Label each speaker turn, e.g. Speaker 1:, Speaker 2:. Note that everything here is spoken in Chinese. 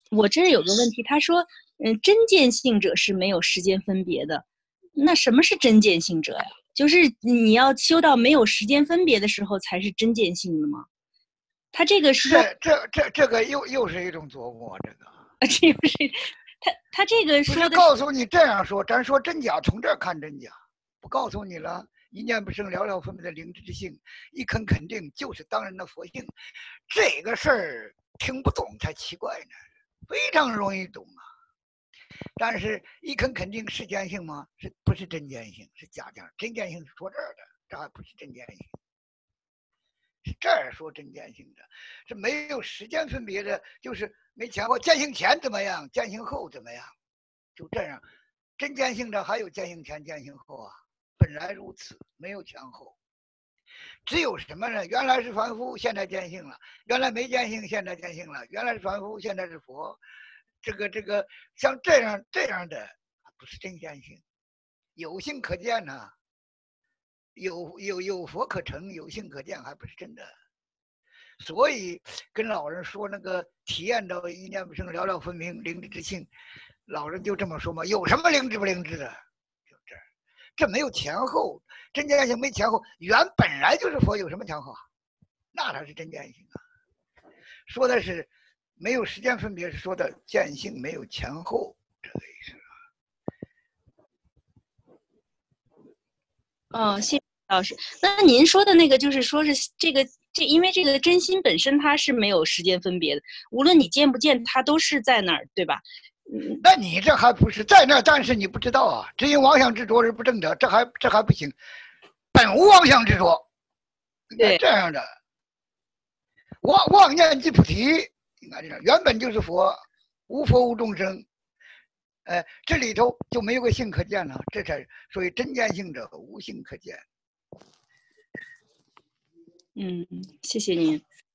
Speaker 1: 我这儿有个问题，他说，真见性者是没有时间分别的。那什么是真见性者呀？就是你要修到没有时间分别的时候，才是真见性的吗？他这个说，
Speaker 2: 这个又是一种琢磨，这个
Speaker 1: 这不是他这个
Speaker 2: 不是
Speaker 1: 说的是，
Speaker 2: 告诉你这样说，咱说真假，从这儿看真假，不告诉你了。一念不生，了了分别的灵知之性，一肯定就是当然的佛性。这个事儿听不懂才奇怪呢，非常容易懂啊。但是一肯定是见性吗？是不是真见性？是假见。真见性是说这儿的，这还不是真见性。是这儿说真见性的，是没有时间分别的，就是没前后。见性前怎么样？见性后怎么样？就这样。真见性的还有见性前、见性后啊，本来如此，没有前后。只有什么呢？原来是凡夫，现在见性了；原来没见性，现在见性了；原来是凡夫，现在是佛。这个，像这样的，不是真见性，有性可见呐、啊，有佛可成，有性可见，还不是真的。所以跟老人说那个体验到一念不生，了了分明，灵知之性，老人就这么说嘛，有什么灵知不灵知的？就这没有前后，真见性没前后，原本来就是佛，有什么前后啊？那才是真见性啊！说的是没有时间分别，是说的见性没有前后，这个意思。
Speaker 1: 谢谢老师。那您说的那个，就是说是因为这个真心本身它是没有时间分别的，无论你见不见，它都是在那儿，对吧？
Speaker 2: 那你这还不是在那儿，但是你不知道啊，只因妄想执着是不正的，这还不行。本无妄想执着，应该
Speaker 1: 对，
Speaker 2: 这样的。妄念即菩提，应该这样，原本就是佛，无佛无众生。这里头就没有个性可见了，这才所以真见性者无性可见。
Speaker 1: 谢谢您。